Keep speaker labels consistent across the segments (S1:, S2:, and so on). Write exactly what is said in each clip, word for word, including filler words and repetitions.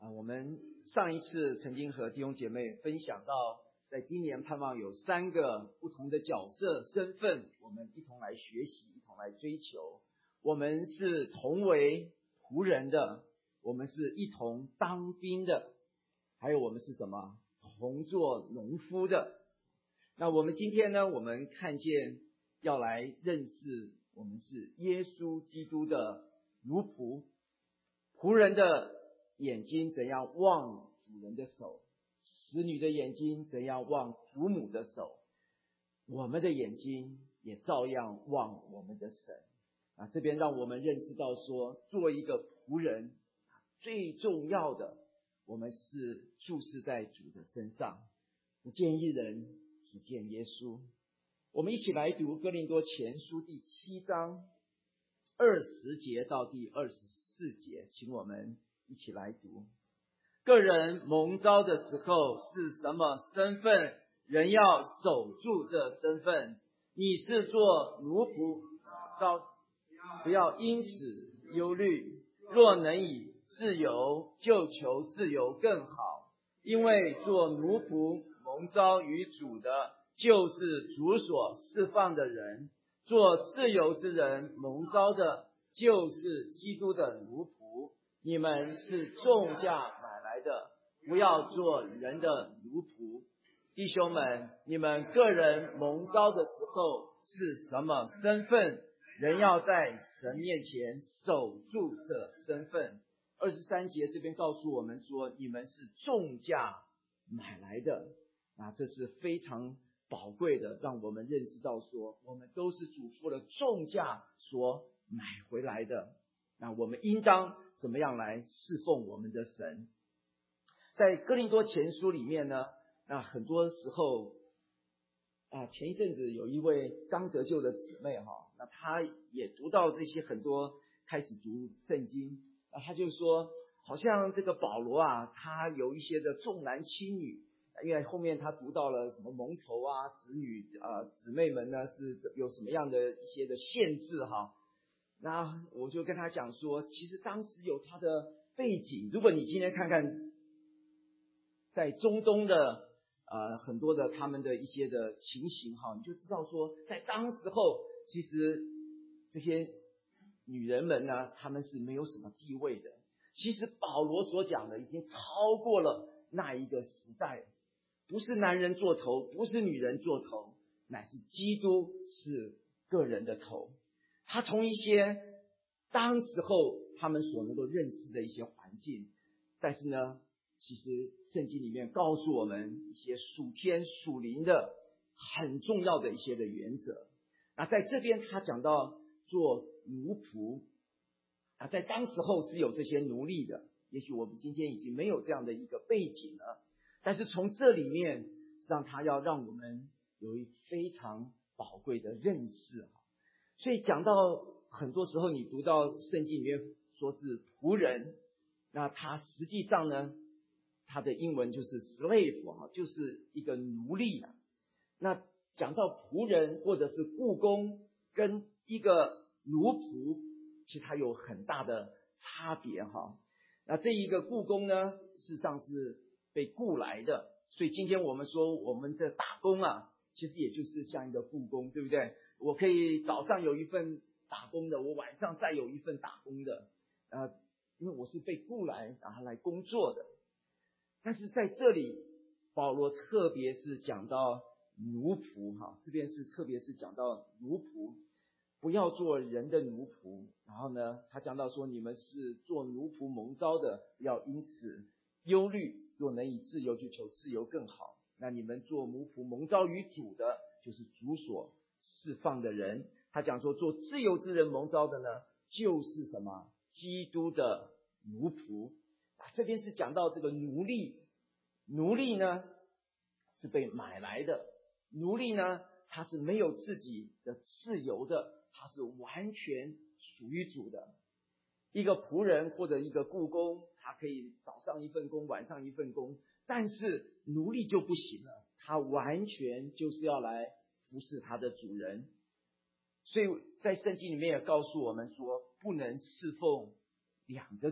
S1: 啊，我们上一次曾经和弟兄姐妹分享到，在今年盼望有三个不同的角色身份，我们一同来学习，一同来追求。我们是同为仆人的，我们是一同当兵的，还有我们是什么？同做农夫的。那我们今天呢，我们看见要来认识我们是耶稣基督的奴仆。仆人的眼睛怎样望主人的手，使女的眼睛怎样望主母的手，我们的眼睛也照样望我们的神。啊，这边让我们认识到说，做一个仆人最重要的，我们是注视在主的身上，不见一人，只见耶稣。我们一起来读哥林多前书第七章二十节到第二十四节，请我们一起来读。个人蒙召的时候是什么身份，人要守住这身份。你是做奴仆召，不要因此忧虑，若能以自由，就求自由更好。因为做奴仆蒙召于主的，就是主所释放的人；做自由之人蒙召的，就是基督的奴仆。你们是重价买来的，不要做人的奴仆。弟兄们，你们个人蒙召的时候是什么身份，人要在神面前守住这身份。二十三节这边告诉我们说，你们是重价买来的。啊，这是非常宝贵的，让我们认识到说，我们都是主付了重价所买回来的。那我们应当怎么样来侍奉我们的神？在哥林多前书里面呢，那很多时候啊，前一阵子有一位刚得救的姊妹哈，那她也读到这些很多，开始读圣经，啊，她就说，好像这个保罗啊，他有一些的重男轻女，因为后面他读到了什么蒙头啊、子女啊、姊妹们呢是有什么样的一些的限制哈。那我就跟他讲说，其实当时有他的背景，如果你今天看看在中东的呃很多的他们的一些的情形哈，你就知道说，在当时候其实这些女人们呢，她们是没有什么地位的。其实保罗所讲的已经超过了那一个时代，不是男人做头，不是女人做头，乃是基督是个人的头。他从一些当时候他们所能够认识的一些环境，但是呢，其实圣经里面告诉我们一些属天属灵的很重要的一些的原则。那在这边他讲到做奴仆啊，在当时候是有这些奴隶的，也许我们今天已经没有这样的一个背景了，但是从这里面让他要让我们有一非常宝贵的认识。所以讲到很多时候你读到圣经里面说是仆人，那他实际上呢，他的英文就是 slave， 就是一个奴隶啊。那讲到仆人或者是雇工跟一个奴仆，其实它有很大的差别哈。那这一个雇工呢，事实上是被雇来的，所以今天我们说我们的打工啊，其实也就是像一个雇工，对不对？我可以早上有一份打工的，我晚上再有一份打工的，呃，因为我是被雇来然后来工作的。但是在这里保罗特别是讲到奴仆哈，这边是特别是讲到奴仆，不要做人的奴仆。然后呢，他讲到说，你们是做奴仆蒙召的，不要因此忧虑，若能以自由去求自由更好。那你们做奴仆蒙召于主的，就是主所释放的人。他讲说，做自由之人蒙召的呢，就是什么？基督的奴仆。啊，这边是讲到这个奴隶，奴隶呢是被买来的，奴隶呢他是没有自己的自由的，他是完全属于主的。一个仆人或者一个雇工，他可以早上一份工，晚上一份工，但是奴隶就不行了，他完全就是要来服侍他的主人。所以在圣经里面也告诉我们说，不能侍奉两个主，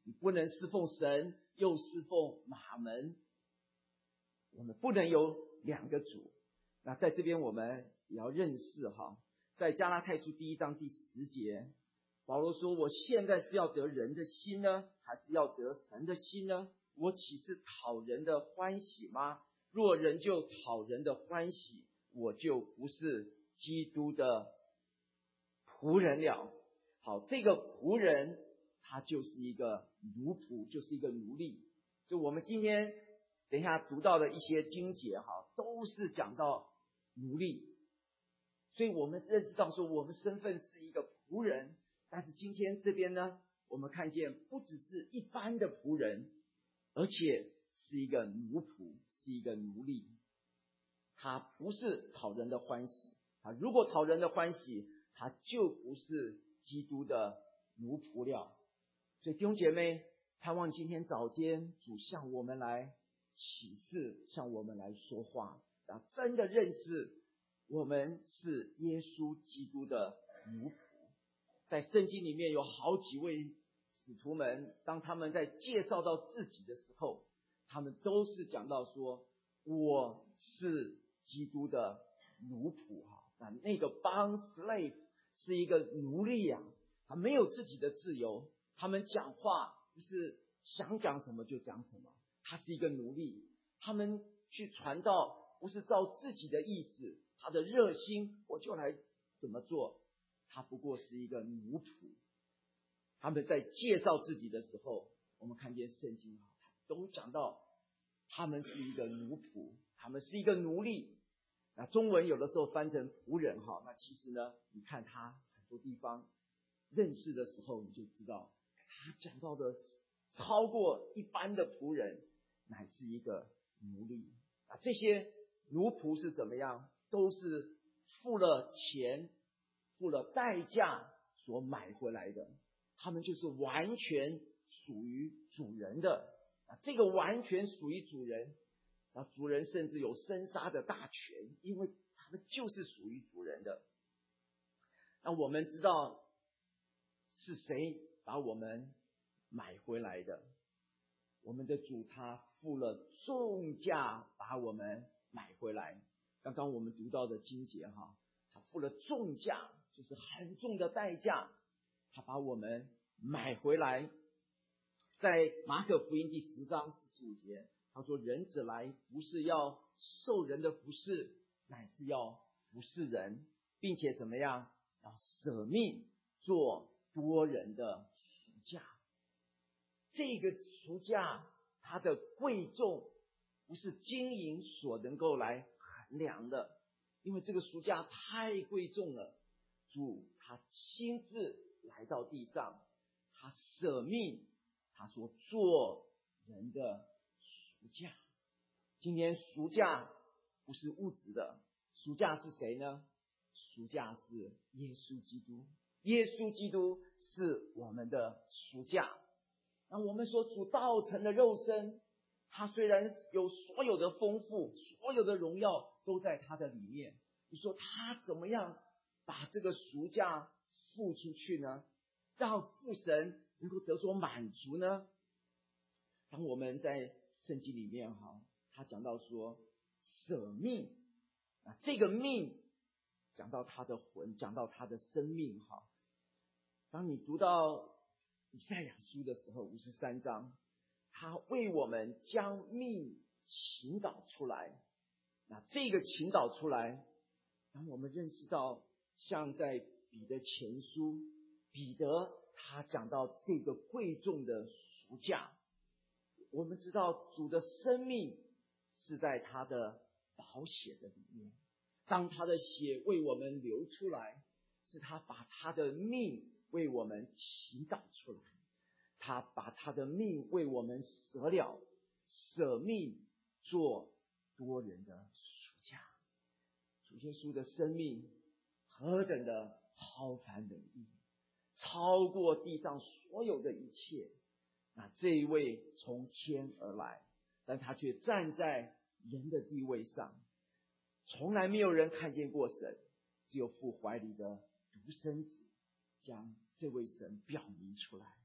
S1: 你不能侍奉神又侍奉马门，我们不能有两个主。那在这边我们也要认识哈，在加拉太书第一章第十节，保罗说，我现在是要得人的心呢，还是要得神的心呢？我岂是讨人的欢喜吗？若人就讨人的欢喜，我就不是基督的仆人了。好，这个仆人他就是一个奴仆，就是一个奴隶。就我们今天等一下读到的一些经节哈，都是讲到奴隶。所以我们认识到说，我们身份是一个仆人，但是今天这边呢，我们看见不只是一般的仆人，而且是一个奴仆，是一个奴隶。他不是讨人的欢喜，他如果讨人的欢喜，他就不是基督的奴仆了。所以弟兄姐妹，盼望今天早间主向我们来启示，向我们来说话，然后真的认识我们是耶稣基督的奴仆。在圣经里面有好几位使徒们，当他们在介绍到自己的时候，他们都是讲到说，我是基督的奴仆哈。那那个 bond slave 是一个奴隶啊，他没有自己的自由，他们讲话不是想讲什么就讲什么，他是一个奴隶。他们去传道不是照自己的意思，他的热心我就来怎么做，他不过是一个奴仆。他们在介绍自己的时候，我们看见圣经都讲到他们是一个奴仆，他们是一个奴隶。那中文有的时候翻成仆人哈，那其实呢，你看他很多地方认识的时候，你就知道他讲到的超过一般的仆人，乃是一个奴隶啊。这些奴仆是怎么样？都是付了钱、付了代价所买回来的，他们就是完全属于主人的啊。这个完全属于主人啊，主人甚至有生杀的大权，因为他们就是属于主人的。那我们知道是谁把我们买回来的？我们的主他付了重价把我们买回来。刚刚我们读到的经节哈，他付了重价，就是很重的代价，他把我们买回来。在马可福音第十章四十五节，他说，人子来不是要受人的服侍，乃是要服侍人，并且怎么样，要舍命做多人的赎价。这个赎价它的贵重不是金银所能够来衡量的，因为这个赎价太贵重了。主他亲自来到地上，他舍命，他说做人的赎价。今天赎价不是物质的，赎价是谁呢？赎价是耶稣基督。耶稣基督是我们的赎价。那我们说主道成的肉身，他虽然有所有的丰富，所有的荣耀都在他的里面，你说他怎么样把这个赎价付出去呢？让父神能够得着满足呢？当我们在圣经里面哈，他讲到说舍命啊，这个命讲到他的魂，讲到他的生命哈。当你读到以赛亚书的时候，五十三章，他为我们将命倾倒出来。那这个倾倒出来，当我们认识到，像在彼得前书，彼得他讲到这个贵重的赎价，我们知道主的生命是在他的宝血的里面。当他的血为我们流出来，是他把他的命为我们倾倒出来，他把他的命为我们舍了，舍命做多人的赎价。主耶稣的生命何等的超凡人意，超过地上所有的一切。那这一位从天而来，但他却站在人的地位上，从来没有人看见过神，只有父怀里的独生子将这位神表明出来。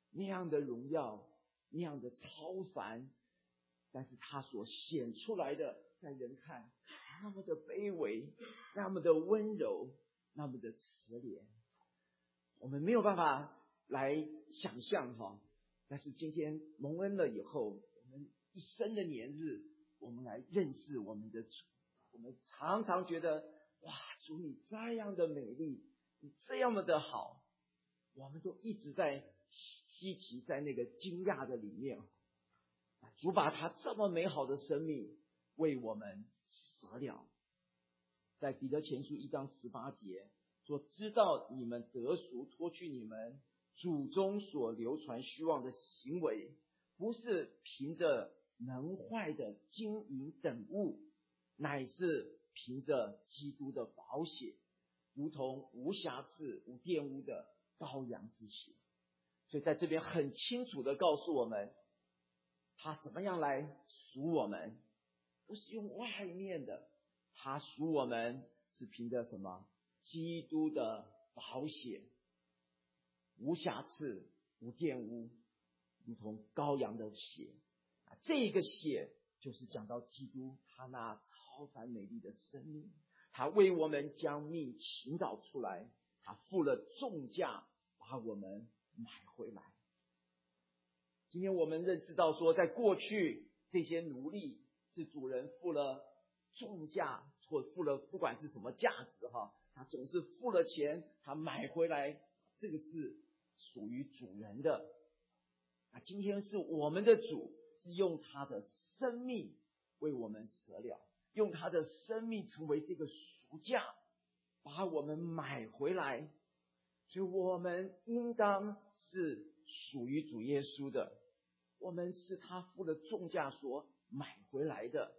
S1: 那样的荣耀，那样的超凡，但是他所显出来的，在人看那么的卑微，那么的温柔，那么的慈怜，我们没有办法来想象哈。但是今天蒙恩了以后，我们一生的年日，我们来认识我们的主。我们常常觉得，哇，主你这样的美丽，你这样的好，我们都一直在稀奇，在那个惊讶的里面。主把他这么美好的生命为我们舍了。在彼得前书一章十八节说，知道你们得赎，脱去你们祖宗所流传虚妄的行为，不是凭着能坏的金银等物，乃是凭着基督的宝血，如同无瑕疵无玷污的羔羊之血。所以在这边很清楚的告诉我们，他怎么样来赎我们，不是用外面的，他赎我们是凭着什么？基督的宝血，无瑕疵无玷污，如同羔羊的血。这个血就是讲到基督他那超凡美丽的生命，他为我们将命倾倒出来，他付了重价把我们买回来。今天我们认识到说，在过去这些奴隶是主人付了重价，或付了不管是什么价值哈，他总是付了钱，他买回来，这个是属于主人的。啊，今天是我们的主，是用他的生命为我们舍了，用他的生命成为这个赎价，把我们买回来。所以我们应当是属于主耶稣的，我们是他付了重价所买回来的。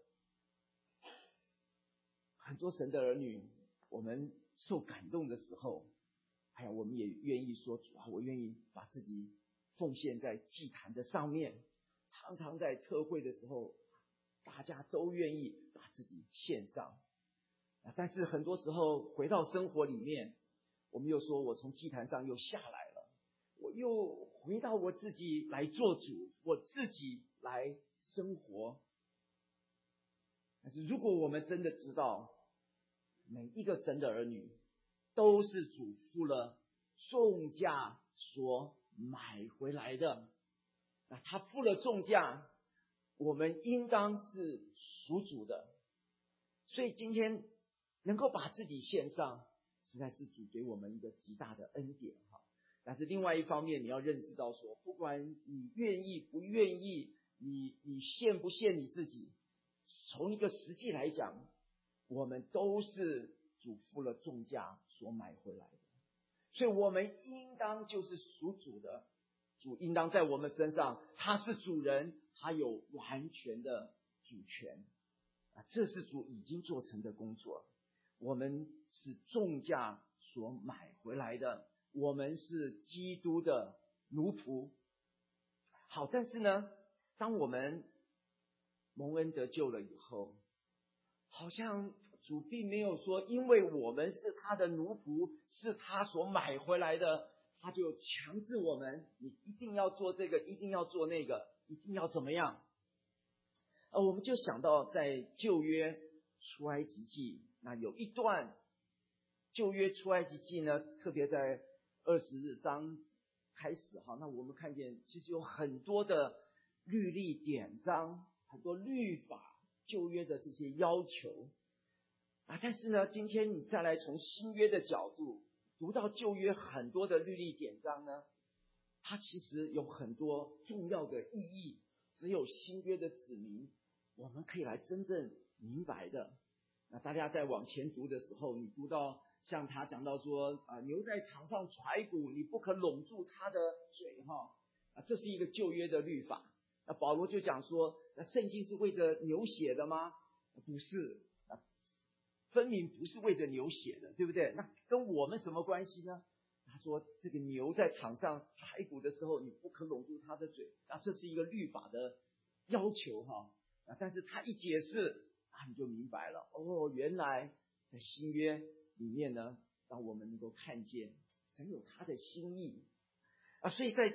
S1: 很多神的儿女，我们受感动的时候，哎呀，我们也愿意说，主啊，我愿意把自己奉献在祭坛的上面。常常在特会的时候，大家都愿意把自己献上。但是很多时候回到生活里面，我们又说我从祭坛上又下来了，我又回到我自己来做主，我自己来生活。但是如果我们真的知道，每一个神的儿女都是主付了重价所买回来的，那他付了重价，我们应当是属主的。所以今天能够把自己献上，实在是主给我们一个极大的恩典哈。但是另外一方面，你要认识到说，不管你愿意不愿意，你你献不献你自己，从一个实际来讲，我们都是主付了重价所买回来的。所以我们应当就是属主的，主应当在我们身上，他是主人，他有完全的主权啊，这是主已经做成的工作。我们是重价所买回来的，我们是基督的奴仆。好，但是呢，当我们蒙恩得救了以后，好像主并没有说，因为我们是他的奴仆，是他所买回来的，他就强制我们，你一定要做这个，一定要做那个，一定要怎么样。呃，我们就想到在旧约出埃及记，那有一段旧约出埃及记呢，特别在二十章开始哈，那我们看见其实有很多的律例典章，很多律法，旧约的这些要求啊。但是呢，今天你再来从新约的角度读到旧约很多的律例典章呢，它其实有很多重要的意义，只有新约的子民我们可以来真正明白的。那大家在往前读的时候，你读到像他讲到说啊，牛在场上踹鼓，你不可拢住它的嘴哈啊，这是一个旧约的律法。那保罗就讲说，那圣经是为着牛写的吗？不是啊，分明不是为着牛写的，对不对？那跟我们什么关系呢？他说这个牛在场上踹鼓的时候，你不可拢住它的嘴，那这是一个律法的要求哈啊，但是他一解释啊，你就明白了哦，原来在新约里面呢，让我们能够看见神有他的心意啊，所以在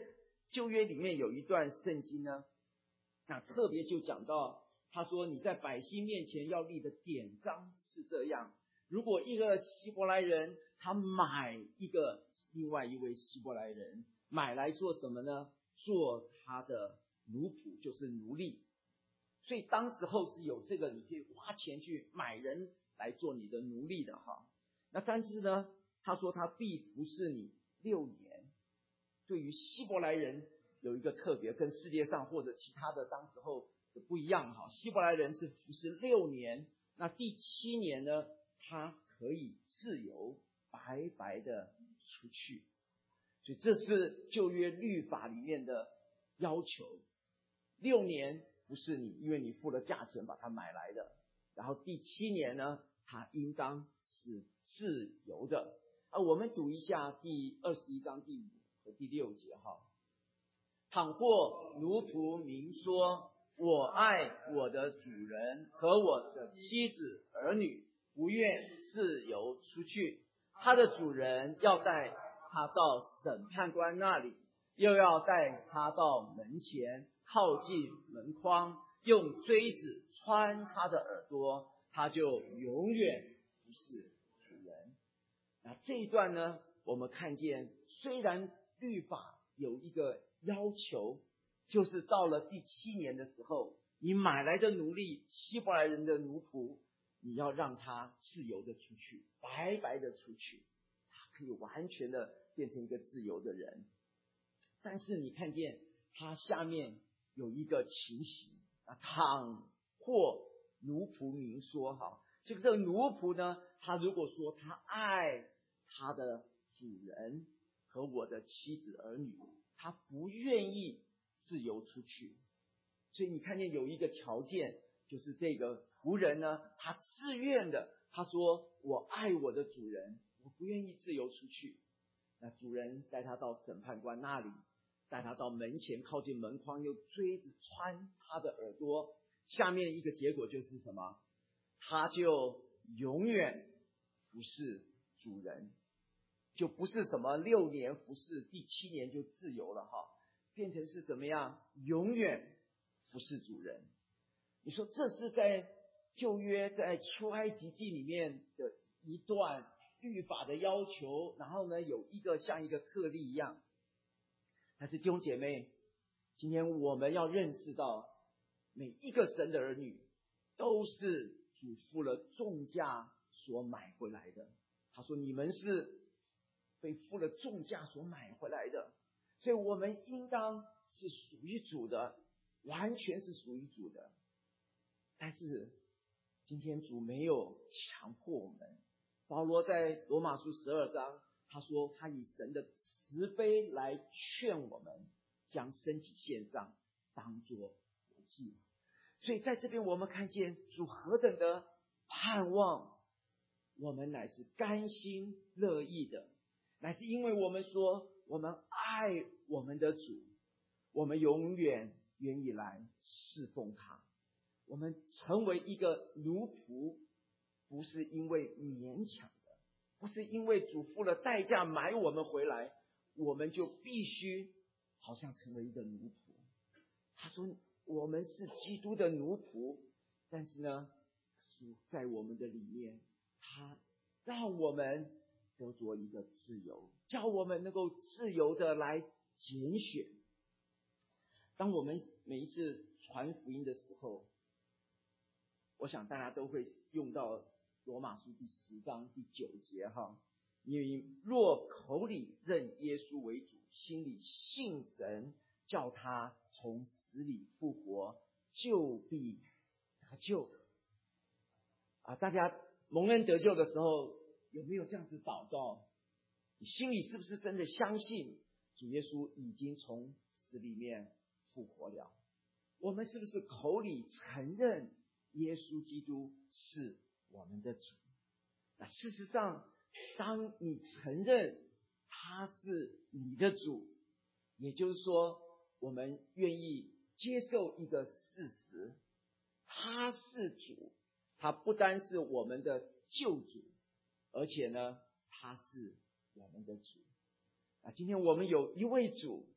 S1: 旧约里面有一段圣经呢，那特别就讲到，他说你在百姓面前要立的典章是这样，如果一个希伯来人他买一个另外一位希伯来人，买来做什么呢？做他的奴仆，就是奴隶。所以当时候是有这个，你可以花钱去买人来做你的奴隶的哈。那但是呢，他说他必服侍你六年。对于希伯来人有一个特别，跟世界上或者其他的当时候不一样哈。希伯来人是服侍六年，那第七年呢，他可以自由白白的出去。所以这是旧约律法里面的要求，六年不是你，因为你付了价钱把它买来的。然后第七年呢，他应当是自由的。啊，我们读一下第二十一章第五和第六节哈。倘或奴仆明说，我爱我的主人和我的妻子儿女，不愿自由出去，他的主人要带他到审判官那里，又要带他到门前，靠近门框，用锥子穿他的耳朵，他就永远不是主人。那这一段呢，我们看见虽然律法有一个要求，就是到了第七年的时候，你买来的奴隶，希伯来人的奴仆，你要让他自由的出去，白白的出去，他可以完全的变成一个自由的人。但是你看见他下面有一个情形啊，倘或奴仆明说哈，这个这个奴仆呢，他如果说他爱他的主人和我的妻子儿女，他不愿意自由出去。所以你看见有一个条件，就是这个仆人呢，他自愿的，他说我爱我的主人，我不愿意自由出去。那主人带他到审判官那里，带他到门前，靠近门框，用锥子穿他的耳朵。下面一个结果就是什么？他就永远不是主人，就不是什么六年服侍，第七年就自由了哈，变成是怎么样？永远不是主人。你说这是在旧约在出埃及记里面的一段律法的要求，然后呢有一个像一个特例一样。但是弟兄姐妹，今天我们要认识到，每一个神的儿女都是主付了重价所买回来的。他说你们是被付了重价所买回来的，所以我们应当是属于主的，完全是属于主的。但是今天主没有强迫我们。保罗在罗马书十二章，他说他以神的慈悲来劝我们，将身体献上，当作活祭。所以在这边我们看见主何等的盼望，我们乃是甘心乐意的，乃是因为我们说我们爱我们的主，我们永远愿意来侍奉他。我们成为一个奴仆，不是因为勉强的，不是因为主付了代价买我们回来，我们就必须好像成为一个奴仆。他说我们是基督的奴仆，但是呢，主在我们的里面，他让我们得着一个自由，叫我们能够自由的来拣选。当我们每一次传福音的时候，我想大家都会用到罗马书第十章第九节哈，你若口里认耶稣为主，心里信神，叫他从死里复活，就必得救。啊，大家蒙恩得救的时候，有没有这样子祷告？你心里是不是真的相信主耶稣已经从死里面复活了？我们是不是口里承认耶稣基督是我们的主？那事实上，当你承认他是你的主，也就是说，我们愿意接受一个事实，他是主，他不单是我们的救主，而且呢，他是我们的主。啊，今天我们有一位主，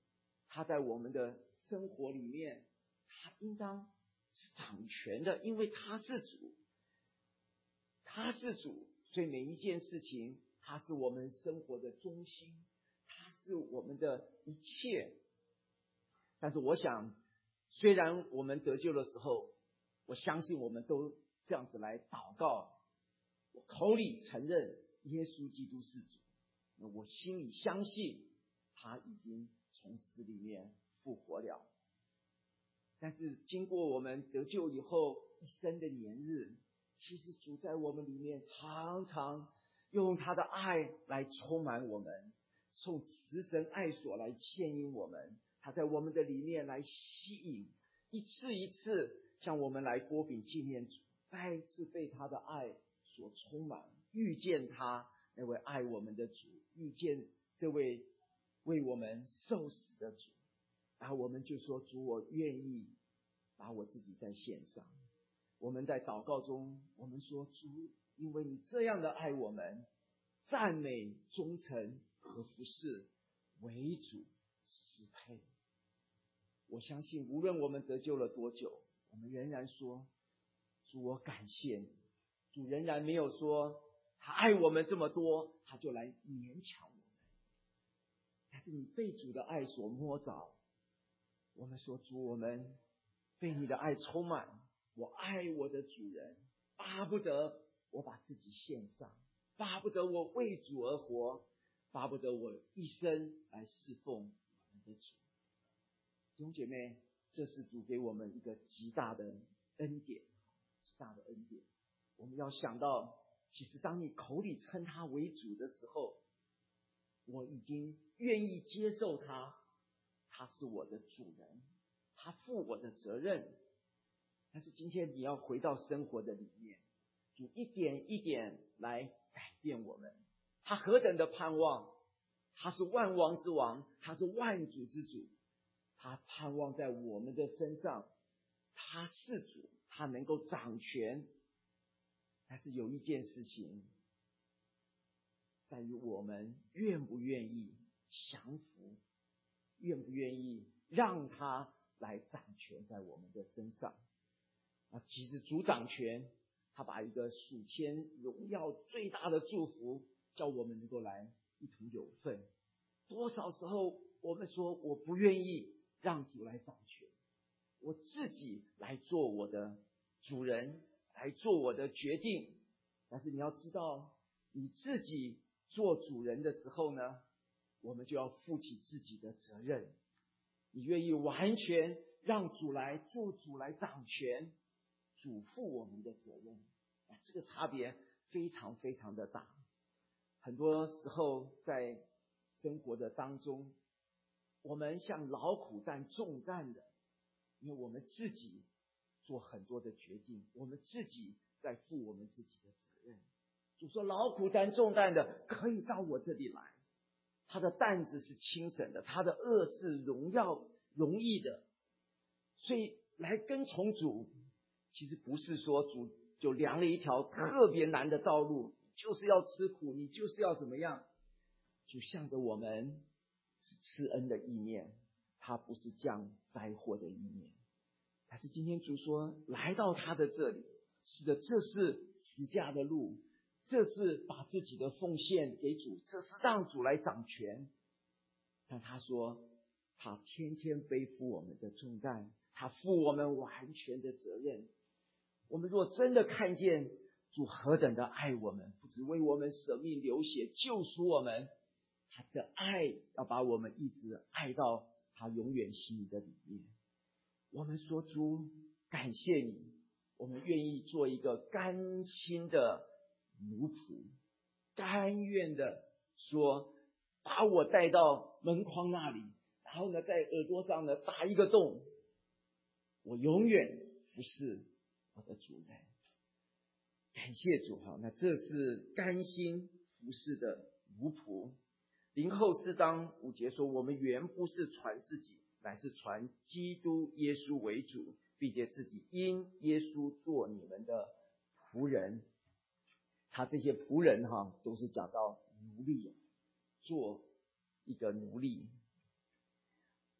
S1: 他在我们的生活里面，他应当是掌权的，因为他是主，他是主，所以每一件事情，他是我们生活的中心，他是我们的一切。但是我想，虽然我们得救的时候，我相信我们都这样子来祷告，我口里承认耶稣基督是主，我心里相信他已经从死里面复活了。但是经过我们得救以后一生的年日，其实主在我们里面常常用他的爱来充满我们，受慈神爱所来牵引我们，他在我们的里面来吸引，一次一次向我们来拨饼纪念主，再一次被他的爱所充满，遇见他那位爱我们的主，遇见这位为我们受死的主，然后我们就说，主，我愿意把我自己再献上。我们在祷告中，我们说，主，因为你这样的爱我们，赞美、忠诚和服侍为主适配。我相信无论我们得救了多久，我们仍然说，主，我感谢你。主仍然没有说他爱我们这么多，他就来勉强我们。但是你被主的爱所摸着，我们说，主，我们被你的爱充满，我爱我的主人，巴不得我把自己献上，巴不得我为主而活，巴不得我一生来侍奉我们的主。弟兄姐妹，这是主给我们一个极大的恩典，极大的恩典。我们要想到，其实当你口里称他为主的时候，我已经愿意接受他，他是我的主人，他负我的责任。但是今天你要回到生活的里面，主一点一点来改变我们。他何等的盼望，他是万王之王，他是万主之主，他盼望在我们的身上，他是主，他能够掌权。但是有一件事情，在于我们愿不愿意降服，愿不愿意让他来掌权在我们的身上。那其实主掌权，他把一个属天荣耀最大的祝福叫我们能够来一同有份。多少时候我们说，我不愿意让主来掌权，我自己来做我的主人，来做我的决定。但是你要知道，你自己做主人的时候呢，我们就要负起自己的责任。你愿意完全让主来做主来掌权，主负我们的责任，这个差别非常非常的大。很多时候在生活的当中，我们像劳苦担重担的，因为我们自己做很多的决定，我们自己在负我们自己的责任。主说，劳苦担重担的可以到我这里来，他的担子是轻省的，他的恶是荣耀容易的。所以来跟从主，其实不是说主就量了一条特别难的道路，就是要吃苦，你就是要怎么样。主向着我们是赐恩的意念，他不是降灾祸的意念。但是今天主说，来到他的这里，是的，这是十架的路，这是把自己的奉献给主，这是让主来掌权。但他说，他天天背负我们的重担，他负我们完全的责任。我们若真的看见主何等的爱我们，不只为我们舍命流血救赎我们，他的爱要把我们一直爱到他永远心里的里面。我们说，主感谢你，我们愿意做一个甘心的奴仆，甘愿的说，把我带到门框那里，然后呢在耳朵上呢打一个洞，我永远服侍我的主人。感谢主。好，那这是甘心服侍的奴仆。林后四章五节说，我们原不是传自己，乃是传基督耶稣为主，并且自己因耶稣做你们的仆人。他这些仆人哈，都是讲到奴隶，做一个奴隶。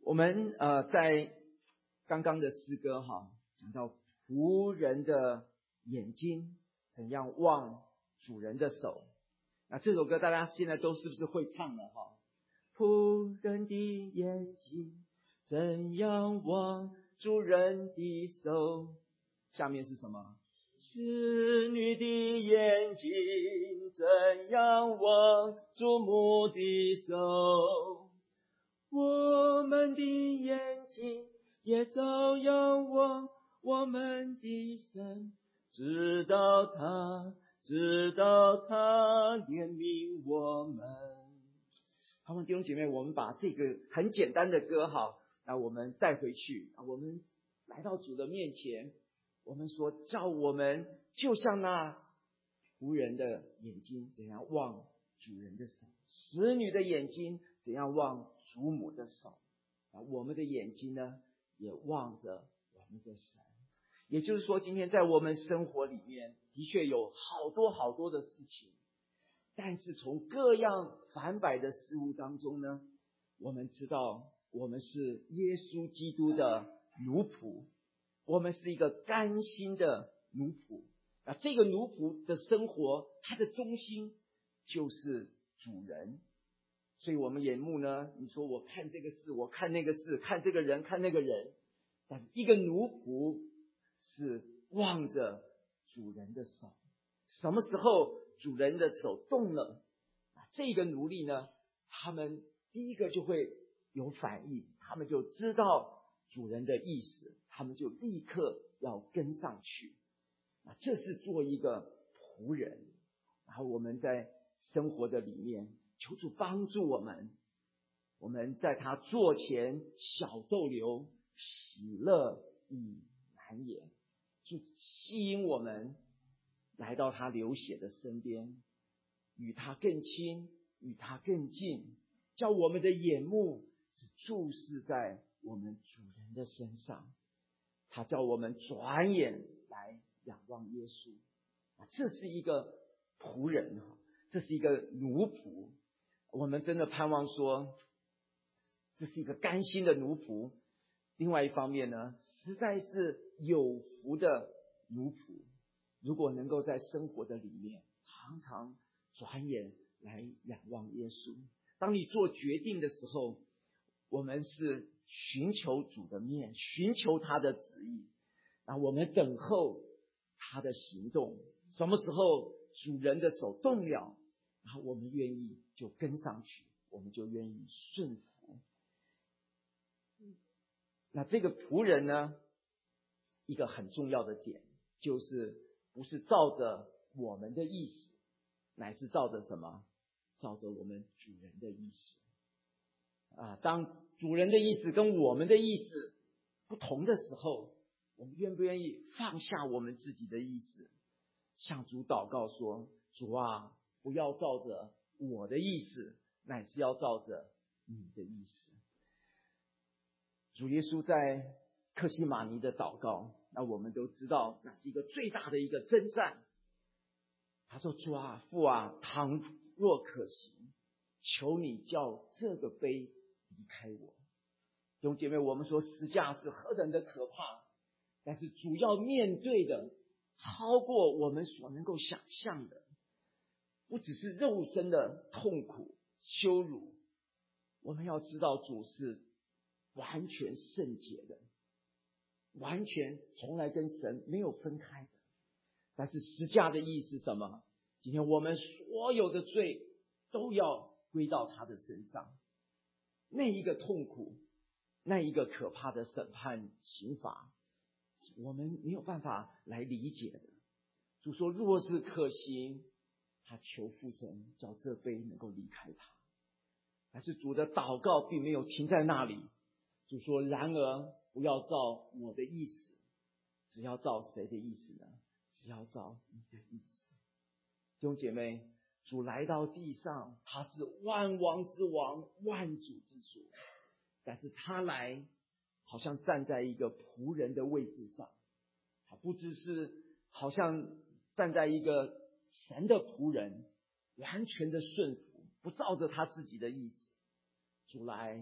S1: 我们呃在刚刚的诗歌哈，讲到仆人的眼睛怎样望主人的手。那这首歌大家现在都是不是会唱了哈？仆人的眼睛怎样望主人的手？下面是什么？使女的眼睛怎样望主母的手？我们的眼睛也照样望我们的神，直到他直到他怜悯我们。好，弟兄姐妹，我们把这个很简单的歌好，那我们带回去，我们来到主的面前，我们说叫我们就像那仆人的眼睛怎样望主人的手，使女的眼睛怎样望主母的手，我们的眼睛呢也望着我们的神。也就是说，今天在我们生活里面的确有好多好多的事情，但是从各样繁百的事物当中呢，我们知道我们是耶稣基督的奴仆，我们是一个甘心的奴仆。那这个奴仆的生活，它的中心就是主人。所以我们眼目呢，你说我看这个事，我看那个事，看这个人，看那个人，但是一个奴仆是望着主人的手。什么时候主人的手动了，这个奴隶呢，他们第一个就会有反应，他们就知道主人的意思，他们就立刻要跟上去。这是做一个仆人。然后我们在生活的里面，求主帮助我们，我们在他座前小逗留，喜乐以难言，就吸引我们来到他流血的身边，与他更亲，与他更近，叫我们的眼目是注视在我们主人的身上。他叫我们转眼来仰望耶稣。这是一个仆人，这是一个奴仆。我们真的盼望说，这是一个甘心的奴仆。另外一方面呢，实在是有福的奴仆。如果能够在生活的里面常常转眼来仰望耶稣，当你做决定的时候，我们是寻求主的面，寻求他的旨意，然后我们等候他的行动。什么时候主人的手动了，然后我们愿意就跟上去，我们就愿意顺服。那这个仆人呢，一个很重要的点就是不是照着我们的意思，乃是照着什么？照着我们主人的意思。啊，当主人的意思跟我们的意思不同的时候，我们愿不愿意放下我们自己的意思，向主祷告说，主啊，不要照着我的意思，乃是要照着你的意思。主耶稣在客西马尼的祷告，那我们都知道，那是一个最大的一个征战。他说，主啊，父啊，倘若可行，求你叫这个杯离开我。弟兄姐妹，我们说十架是何等的可怕，但是主要面对的超过我们所能够想象的，不只是肉身的痛苦羞辱。我们要知道主是完全圣洁的，完全从来跟神没有分开的。但是十架的意思是什么？今天我们所有的罪都要归到他的身上。那一个痛苦，那一个可怕的审判刑罚，我们没有办法来理解的。主说，若是可行，他求父神叫这杯能够离开他。但是主的祷告并没有停在那里。主说，然而不要照我的意思，只要照谁的意思呢？只要照你的意思。弟兄姐妹，主来到地上，他是万王之王，万主之主，但是他来好像站在一个仆人的位置上，他不只是好像站在一个神的仆人，完全的顺服，不照着他自己的意思。主来，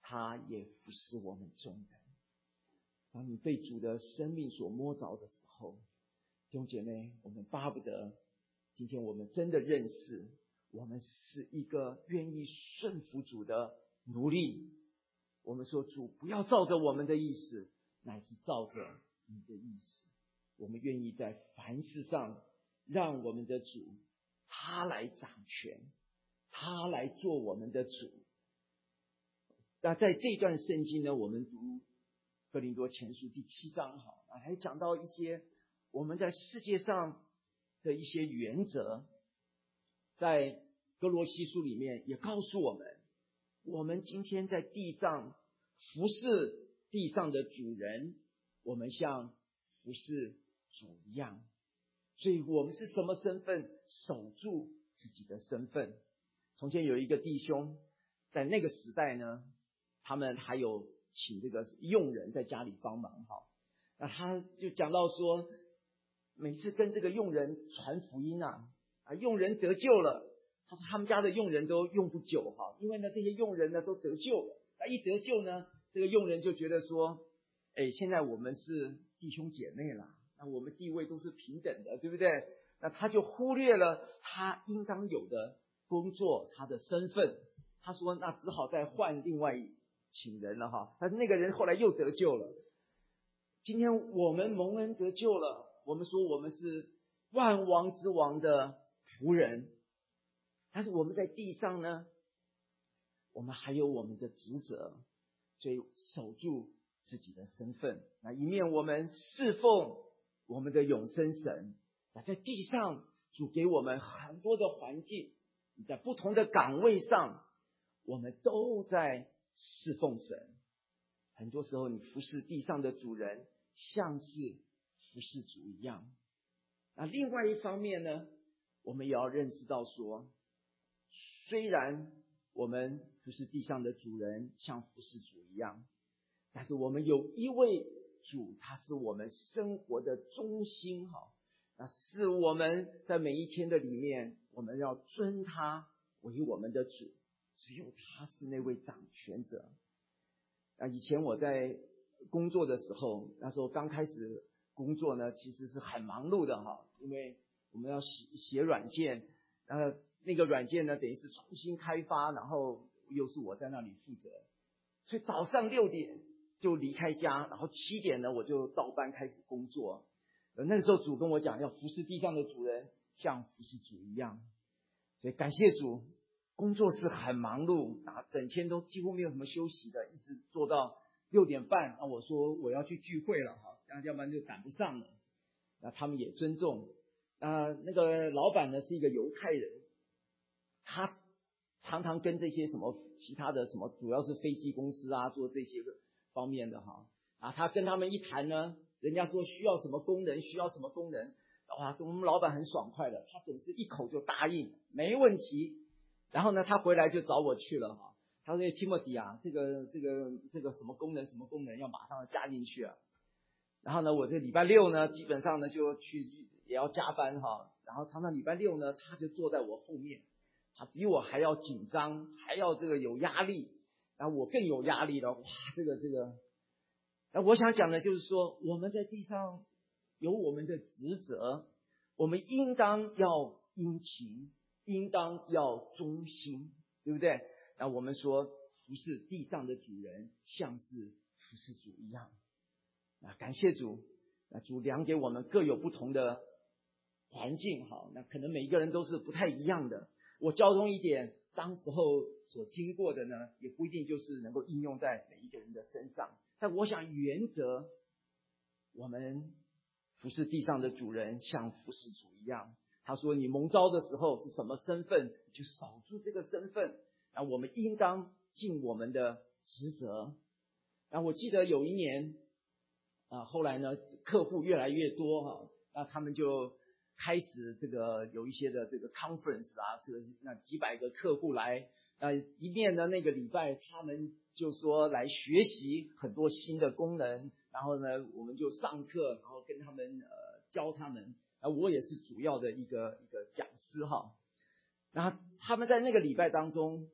S1: 他也服侍我们众人。当你被主的生命所摸着的时候，弟兄姐妹，我们巴不得今天我们真的认识，我们是一个愿意顺服主的奴隶。我们说，主不要照着我们的意思，乃是照着你的意思。我们愿意在凡事上让我们的主他来掌权，他来做我们的主。那在这段圣经呢，我们读哥林多前书第七章，好，还讲到一些我们在世界上的一些原则。在哥罗西书里面也告诉我们，我们今天在地上服侍地上的主人，我们像服侍主一样。所以我们是什么身份？守住自己的身份。从前有一个弟兄，在那个时代呢，他们还有请这个佣人在家里帮忙，哈，那他就讲到说，每次跟这个佣人传福音啊，啊，佣人得救了，他说他们家的佣人都用不久，哈，因为呢这些佣人呢都得救了，那一得救呢，这个佣人就觉得说，哎，现在我们是弟兄姐妹啦，那我们地位都是平等的，对不对？那他就忽略了他应当有的工作，他的身份。他说那只好再换另外请人了哈。但是那个人后来又得救了。今天我们蒙恩得救了，我们说我们是万王之王的仆人，但是我们在地上呢，我们还有我们的职责，所以守住自己的身份。那一面我们侍奉我们的永生神，那在地上主给我们很多的环境，在不同的岗位上，我们都在侍奉神。很多时候你服侍地上的主人，像是服侍主一样。那另外一方面呢，我们也要认识到说，虽然我们服侍地上的主人像服侍主一样，但是我们有一位主，他是我们生活的中心，哈，那是我们在每一天的里面，我们要尊他为我们的主，只有他是那位掌权者。那以前我在工作的时候，那时候刚开始工作呢，其实是很忙碌的哈，因为我们要写写软件，呃，那个软件呢，等于是重新开发，然后又是我在那里负责，所以早上六点就离开家，然后七点呢我就到班开始工作。呃，那个时候主跟我讲，要服侍地上的主人，像服侍主一样。所以感谢主，工作是很忙碌啊，整天都几乎没有什么休息的，一直做到六点半。啊，我说我要去聚会了哈，要不然就赶不上了。那他们也尊重。啊，那个老板呢是一个犹太人，他常常跟这些什么其他的什么，主要是飞机公司啊，做这些方面的哈。啊，他跟他们一谈呢，人家说需要什么功能，需要什么功能，哇，我们老板很爽快的，他总是一口就答应，没问题。然后呢，他回来就找我去了哈。他说 Timothy 啊，这个这个这个什么功能什么功能要马上加进去啊。然后呢，我这礼拜六呢，基本上呢就去也要加班哈。然后常常礼拜六呢，他就坐在我后面，他比我还要紧张，还要这个有压力。然后我更有压力了，哇，这个这个。那我想讲的就是说，我们在地上有我们的职责，我们应当要殷勤，应当要忠心，对不对？那我们说服侍地上的主人，像是服侍主一样。那感谢主，那主量给我们各有不同的环境，好，那可能每一个人都是不太一样的。我交通一点，当时候所经过的呢，也不一定就是能够应用在每一个人的身上。但我想原则，我们服侍地上的主人像服侍主一样。他说你蒙召的时候是什么身份，就守住这个身份。那我们应当尽我们的职责。那我记得有一年啊，后来呢客户越来越多哈，那他们就开始这个有一些的这个 conference 啊，这个那几百个客户来，呃，一面呢那个礼拜他们就说来学习很多新的功能，然后呢我们就上课，然后跟他们呃教他们，啊，我也是主要的一个一个讲师哈。那他们在那个礼拜当中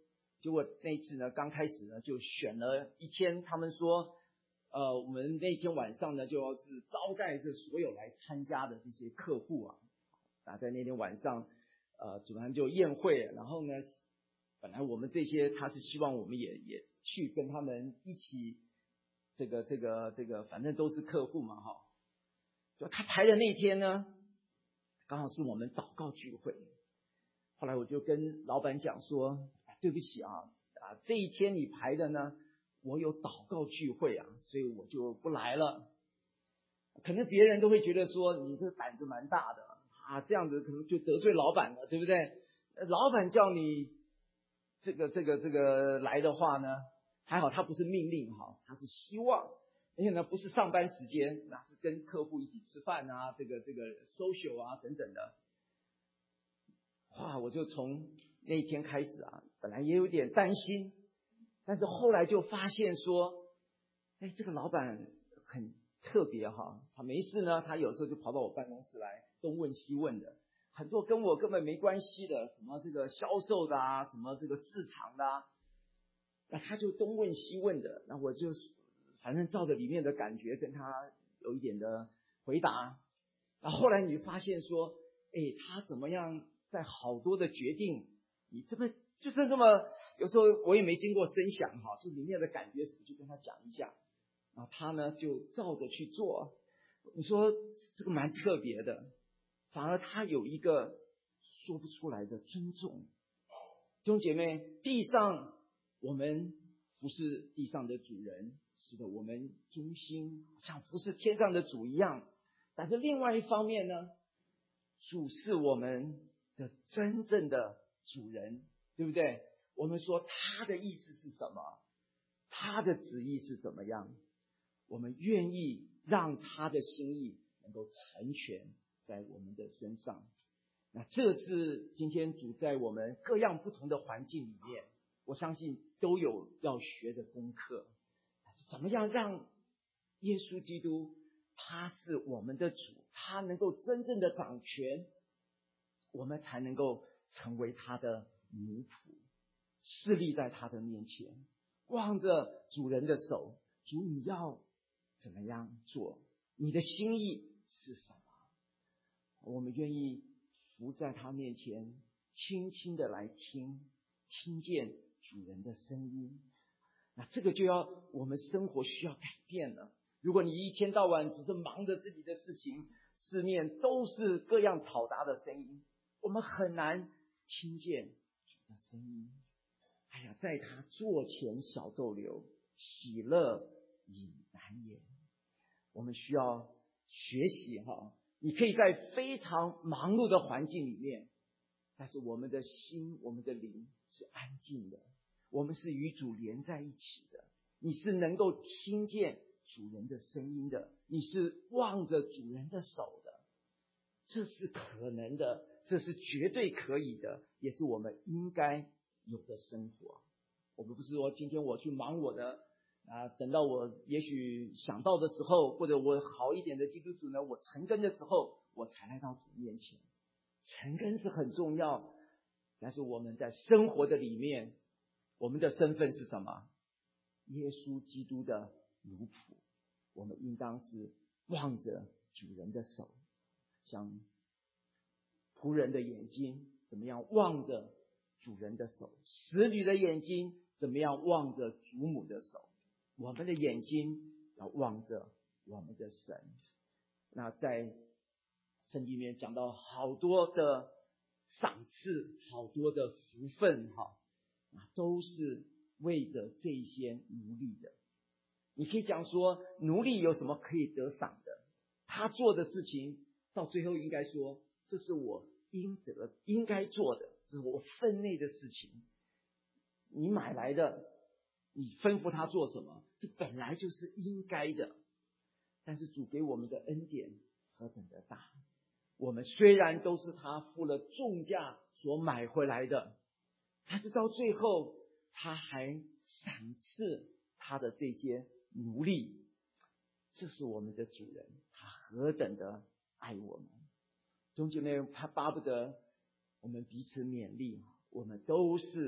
S1: 结果那一次呢，刚开始呢就选了一天，他们说，呃，我们那天晚上呢就要是招待这所有来参加的这些客户啊，啊，在那天晚上，呃，主办就宴会，然后呢，本来我们这些他是希望我们也也去跟他们一起，这个这个这个，反正都是客户嘛哈。就他排的那天呢，刚好是我们祷告聚会。后来我就跟老板讲说，对不起啊，啊这一天你排的呢，我有祷告聚会啊，所以我就不来了。可能别人都会觉得说你这胆子蛮大的啊，这样子可能就得罪老板了，对不对？老板叫你这个这个这个来的话呢，还好他不是命令哈，他是希望，而且呢不是上班时间，那是跟客户一起吃饭啊，这个这个 social 啊等等的。哇，我就从那一天开始啊，本来也有点担心，但是后来就发现说，哎，这个老板很特别哈，他没事呢，他有时候就跑到我办公室来东问西问的，很多跟我根本没关系的，什么这个销售的啊，什么这个市场的啊，那他就东问西问的，那我就反正照着里面的感觉跟他有一点的回答。然后后来你发现说，哎，他怎么样在好多的决定，你这么就是这么，有时候我也没经过声响哈，就里面的感觉什么就跟他讲一下，然后他呢就照着去做。你说这个蛮特别的，反而他有一个说不出来的尊重。弟兄姐妹，地上我们不是地上的主人，是的，我们忠心像不是天上的主一样，但是另外一方面呢，主是我们的真正的主人，对不对？我们说他的意思是什么，他的旨意是怎么样，我们愿意让他的心意能够成全在我们的身上。那这是今天主在我们各样不同的环境里面，我相信都有要学的功课。怎么样让耶稣基督他是我们的主，他能够真正的掌权，我们才能够成为他的奴仆，侍立在他的面前，望着主人的手，主你要怎么样做，你的心意是什么，我们愿意伏在他面前，轻轻的来听，听见主人的声音。那这个就要我们生活需要改变了。如果你一天到晚只是忙着自己的事情，四面都是各样嘈杂的声音，我们很难听见主的声音。哎呀，在他座前小逗留，喜乐已难言。我们需要学习哈，你可以在非常忙碌的环境里面，但是我们的心，我们的灵是安静的，我们是与主连在一起的，你是能够听见主人的声音的，你是望着主人的手的，这是可能的，这是绝对可以的，也是我们应该有的生活。我们不是说今天我去忙我的啊，等到我也许想到的时候，或者我好一点的基督徒呢，我成根的时候，我才来到主面前。成根是很重要，但是我们在生活的里面，我们的身份是什么？耶稣基督的奴仆，我们应当是望着主人的手，像仆人的眼睛怎么样望着主人的手，使女的眼睛怎么样望着主母的手，我们的眼睛要望着我们的神。那在圣经里面讲到好多的赏赐，好多的福分哈，都是为着这些奴隶的。你可以讲说，奴隶有什么可以得赏的？他做的事情到最后应该说，这是我应得应该做的，这是我分内的事情。你买来的，你吩咐他做什么，这本来就是应该的。但是主给我们的恩典何等的大，我们虽然都是他付了重价所买回来的，但是到最后他还赏赐他的这些奴隶，这是我们的主人，他何等的爱我们。弟兄姐妹，他巴不得我们彼此勉励，我们都是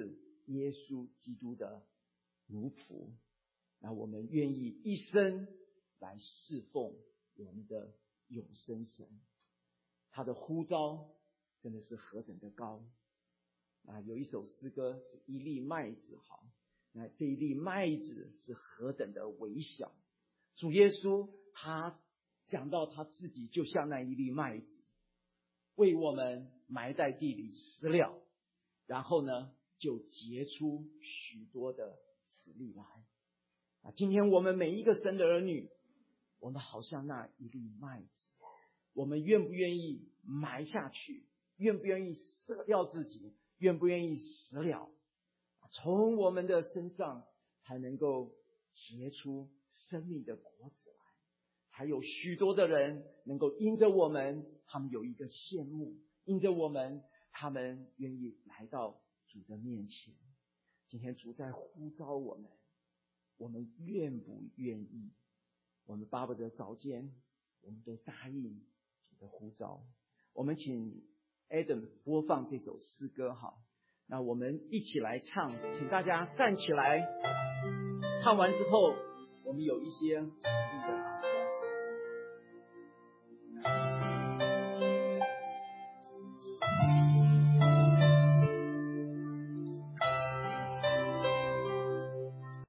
S1: 耶稣基督的奴仆，那我们愿意一生来侍奉我们的永生神。他的呼召真的是何等的高啊！有一首诗歌是一粒麦子好，那这一粒麦子是何等的微小。主耶稣他讲到他自己就像那一粒麦子，为我们埋在地里死了，然后呢就结出许多的子粒来啊！今天我们每一个神的儿女，我们好像那一粒麦子，我们愿不愿意埋下去？愿不愿意舍掉自己？愿不愿意死了？从我们的身上才能够结出生命的果子来，才有许多的人能够因着我们，他们有一个羡慕，因着我们，他们愿意来到主的面前。今天主在呼召我们，我们愿不愿意？我们巴不得早间我们都答应主的呼召。我们请 Adam 播放这首诗歌好，那我们一起来唱，请大家站起来。唱完之后，我们有一些鼓励的。